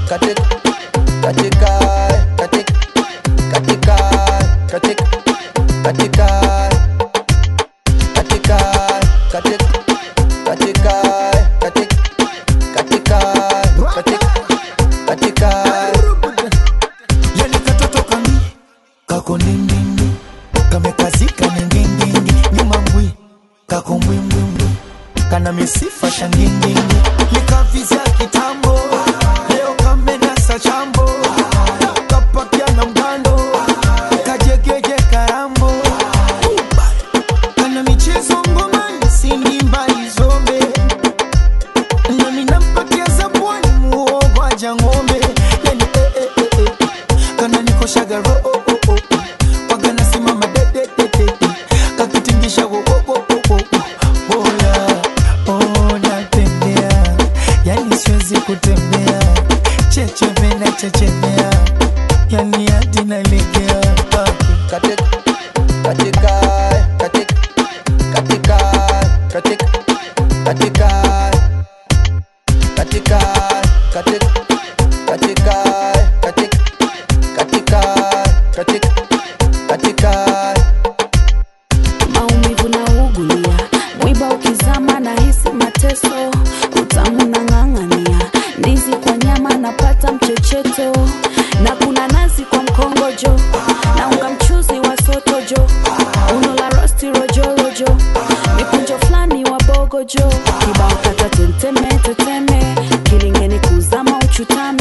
katika katika katika katika katika katika katika katika katika katika katika yani katoto kami kako nindindi kamekazika nindindi nyuma mbwi kako mbwi kana misifa shangindindi likavizia kitambo leo kamenasa chambo kapakia na mgando kajegeje karambo kana michezo ngoma sindi mbali zombe na minampatia zabwani muogo aja ngombe yani kana niko shagaro wagana simama de kakitingisha wo kutembea chechemena chechemea yani hadi nalegea katika katika katika katika katika katika katika katika katika katika katika katika maumivu na ugulia mwiba ukizama na hisi mateso utamu na ngangania ndizi kwa nyama napata mchecheto na kuna nazi kwa mkongojo na unga mchuzi wa sotojo uno la rosti rojo mikunjo flani wa bogojo kibao kata tenteme kilingeni kuzama uchutame